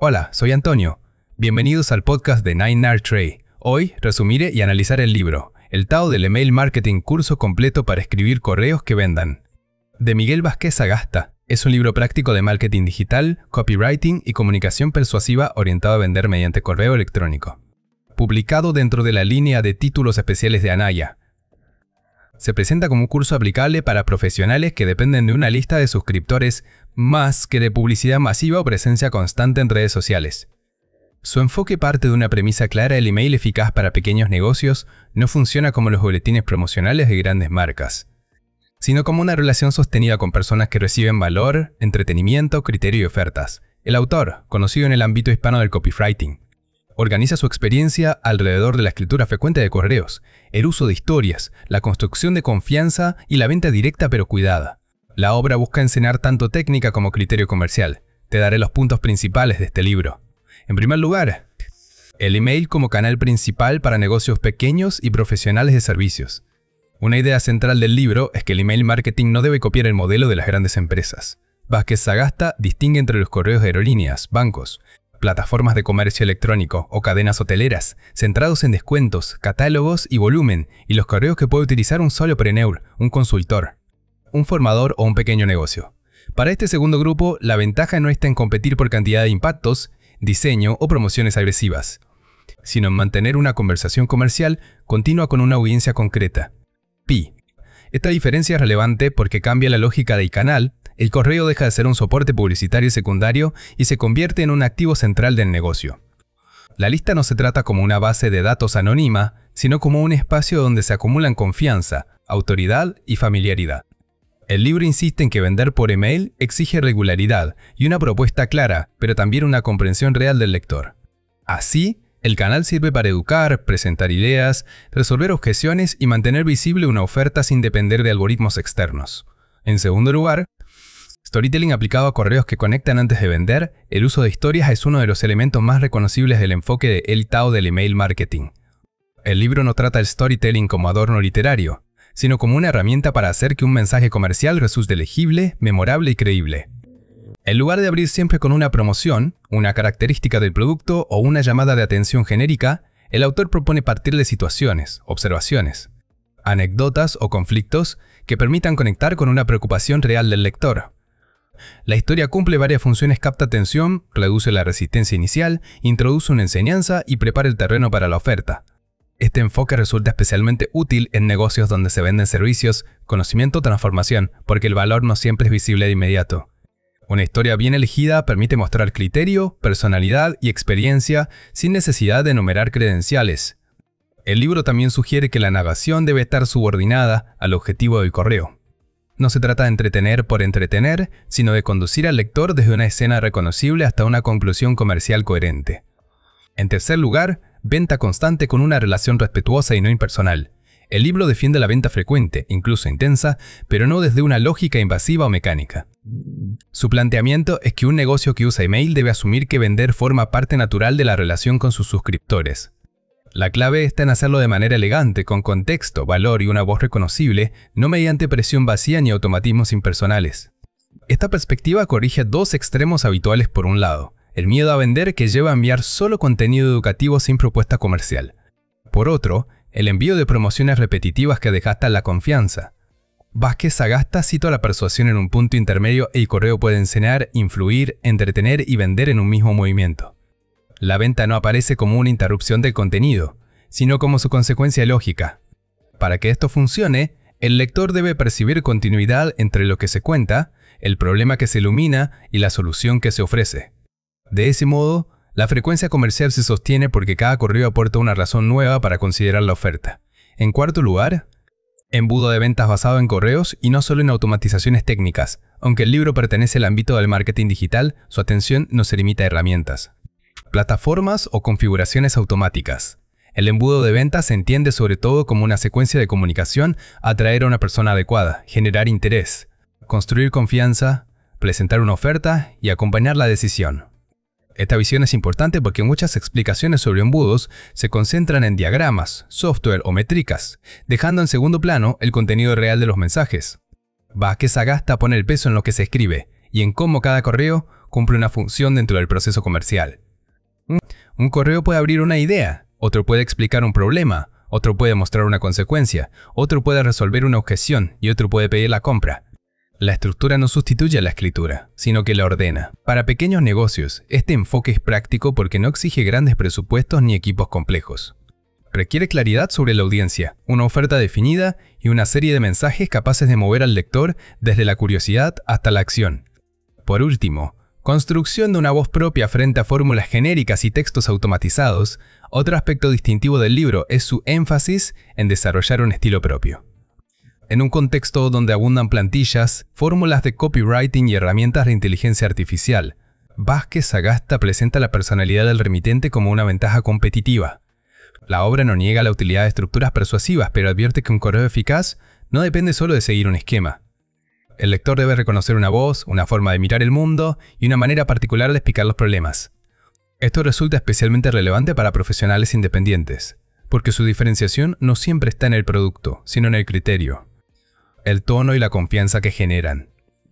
Hola, soy Antonio. Bienvenidos al podcast de 9RTrade. Hoy resumiré y analizaré el libro El Tao del Email Marketing, curso completo para escribir correos que vendan, de Miguel Vázquez Sagasta. Es un libro práctico de marketing digital, copywriting y comunicación persuasiva orientado a vender mediante correo electrónico. Publicado dentro de la línea de títulos especiales de Anaya. Se presenta como un curso aplicable para profesionales que dependen de una lista de suscriptores más que de publicidad masiva o presencia constante en redes sociales. Su enfoque parte de una premisa clara: el email eficaz para pequeños negocios no funciona como los boletines promocionales de grandes marcas, sino como una relación sostenida con personas que reciben valor, entretenimiento, criterio y ofertas. El autor, conocido en el ámbito hispano del copywriting, organiza su experiencia alrededor de la escritura frecuente de correos, el uso de historias, la construcción de confianza y la venta directa pero cuidada. La obra busca enseñar tanto técnica como criterio comercial. Te daré los puntos principales de este libro. En primer lugar, el email como canal principal para negocios pequeños y profesionales de servicios. Una idea central del libro es que el email marketing no debe copiar el modelo de las grandes empresas. Vázquez Sagasta distingue entre los correos de aerolíneas, bancos, plataformas de comercio electrónico o cadenas hoteleras, centrados en descuentos, catálogos y volumen, y los correos que puede utilizar un solopreneur, un consultor, un formador o un pequeño negocio. Para este segundo grupo, la ventaja no está en competir por cantidad de impactos, diseño o promociones agresivas, sino en mantener una conversación comercial continua con una audiencia concreta. Pi. Esta diferencia es relevante porque cambia la lógica del canal. El correo deja de ser un soporte publicitario secundario y se convierte en un activo central del negocio. La lista no se trata como una base de datos anónima, sino como un espacio donde se acumulan confianza, autoridad y familiaridad. El libro insiste en que vender por email exige regularidad y una propuesta clara, pero también una comprensión real del lector. Así, el canal sirve para educar, presentar ideas, resolver objeciones y mantener visible una oferta sin depender de algoritmos externos. En segundo lugar, storytelling aplicado a correos que conectan antes de vender. El uso de historias es uno de los elementos más reconocibles del enfoque de El Tao del Email Marketing. El libro no trata el storytelling como adorno literario, sino como una herramienta para hacer que un mensaje comercial resulte legible, memorable y creíble. En lugar de abrir siempre con una promoción, una característica del producto o una llamada de atención genérica, el autor propone partir de situaciones, observaciones, anécdotas o conflictos que permitan conectar con una preocupación real del lector. La historia cumple varias funciones: capta atención, reduce la resistencia inicial, introduce una enseñanza y prepara el terreno para la oferta. Este enfoque resulta especialmente útil en negocios donde se venden servicios, conocimiento o transformación, porque el valor no siempre es visible de inmediato. Una historia bien elegida permite mostrar criterio, personalidad y experiencia sin necesidad de enumerar credenciales. El libro también sugiere que la narración debe estar subordinada al objetivo del correo. No se trata de entretener por entretener, sino de conducir al lector desde una escena reconocible hasta una conclusión comercial coherente. En tercer lugar, venta constante con una relación respetuosa y no impersonal. El libro defiende la venta frecuente, incluso intensa, pero no desde una lógica invasiva o mecánica. Su planteamiento es que un negocio que usa email debe asumir que vender forma parte natural de la relación con sus suscriptores. La clave está en hacerlo de manera elegante, con contexto, valor y una voz reconocible, no mediante presión vacía ni automatismos impersonales. Esta perspectiva corrige dos extremos habituales: por un lado, el miedo a vender, que lleva a enviar solo contenido educativo sin propuesta comercial. Por otro, el envío de promociones repetitivas que desgastan la confianza. Vázquez Sagasta cita la persuasión en un punto intermedio: el correo puede enseñar, influir, entretener y vender en un mismo movimiento. La venta no aparece como una interrupción del contenido, sino como su consecuencia lógica. Para que esto funcione, el lector debe percibir continuidad entre lo que se cuenta, el problema que se ilumina y la solución que se ofrece. De ese modo, la frecuencia comercial se sostiene porque cada correo aporta una razón nueva para considerar la oferta. En cuarto lugar, embudo de ventas basado en correos y no solo en automatizaciones técnicas. Aunque el libro pertenece al ámbito del marketing digital, su atención no se limita a herramientas, plataformas o configuraciones automáticas. El embudo de ventas se entiende sobre todo como una secuencia de comunicación: atraer a una persona adecuada, generar interés, construir confianza, presentar una oferta y acompañar la decisión. Esta visión es importante porque muchas explicaciones sobre embudos se concentran en diagramas, software o métricas, dejando en segundo plano el contenido real de los mensajes. Vázquez Sagasta pone el peso en lo que se escribe y en cómo cada correo cumple una función dentro del proceso comercial. Un correo puede abrir una idea, otro puede explicar un problema, otro puede mostrar una consecuencia, otro puede resolver una objeción y otro puede pedir la compra. La estructura no sustituye a la escritura, sino que la ordena. Para pequeños negocios, este enfoque es práctico porque no exige grandes presupuestos ni equipos complejos. Requiere claridad sobre la audiencia, una oferta definida y una serie de mensajes capaces de mover al lector desde la curiosidad hasta la acción. Por último, construcción de una voz propia frente a fórmulas genéricas y textos automatizados. Otro aspecto distintivo del libro es su énfasis en desarrollar un estilo propio. En un contexto donde abundan plantillas, fórmulas de copywriting y herramientas de inteligencia artificial, Vázquez Sagasta presenta la personalidad del remitente como una ventaja competitiva. La obra no niega la utilidad de estructuras persuasivas, pero advierte que un correo eficaz no depende solo de seguir un esquema. El lector debe reconocer una voz, una forma de mirar el mundo y una manera particular de explicar los problemas. Esto resulta especialmente relevante para profesionales independientes, porque su diferenciación no siempre está en el producto, sino en el criterio, el tono y la confianza que generan.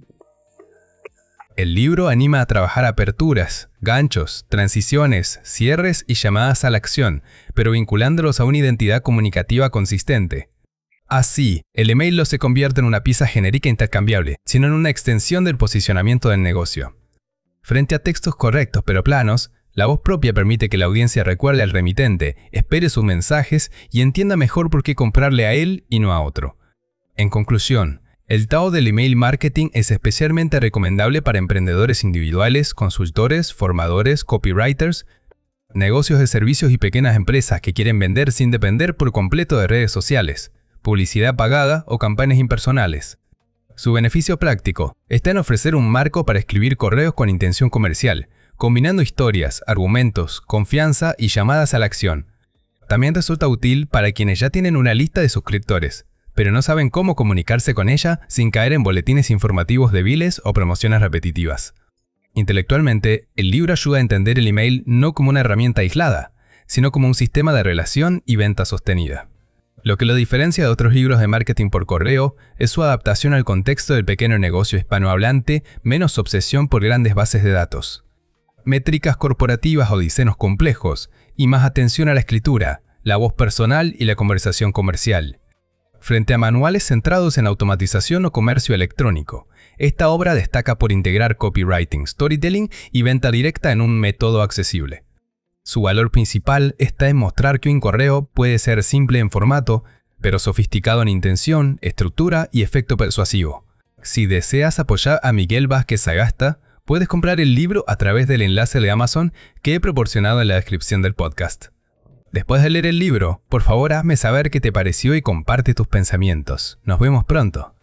El libro anima a trabajar aperturas, ganchos, transiciones, cierres y llamadas a la acción, pero vinculándolos a una identidad comunicativa consistente. Así, el email no se convierte en una pieza genérica intercambiable, sino en una extensión del posicionamiento del negocio. Frente a textos correctos pero planos, la voz propia permite que la audiencia recuerde al remitente, espere sus mensajes y entienda mejor por qué comprarle a él y no a otro. En conclusión, el Tao del email marketing es especialmente recomendable para emprendedores individuales, consultores, formadores, copywriters, negocios de servicios y pequeñas empresas que quieren vender sin depender por completo de redes sociales, publicidad pagada o campañas impersonales. Su beneficio práctico está en ofrecer un marco para escribir correos con intención comercial, combinando historias, argumentos, confianza y llamadas a la acción. También resulta útil para quienes ya tienen una lista de suscriptores, pero no saben cómo comunicarse con ella sin caer en boletines informativos débiles o promociones repetitivas. Intelectualmente, el libro ayuda a entender el email no como una herramienta aislada, sino como un sistema de relación y venta sostenida. Lo que lo diferencia de otros libros de marketing por correo es su adaptación al contexto del pequeño negocio hispanohablante, menos obsesión por grandes bases de datos, métricas corporativas o diseños complejos, y más atención a la escritura, la voz personal y la conversación comercial. Frente a manuales centrados en automatización o comercio electrónico, esta obra destaca por integrar copywriting, storytelling y venta directa en un método accesible. Su valor principal está en mostrar que un correo puede ser simple en formato, pero sofisticado en intención, estructura y efecto persuasivo. Si deseas apoyar a Miguel Vázquez Sagasta, puedes comprar el libro a través del enlace de Amazon que he proporcionado en la descripción del podcast. Después de leer el libro, por favor hazme saber qué te pareció y comparte tus pensamientos. Nos vemos pronto.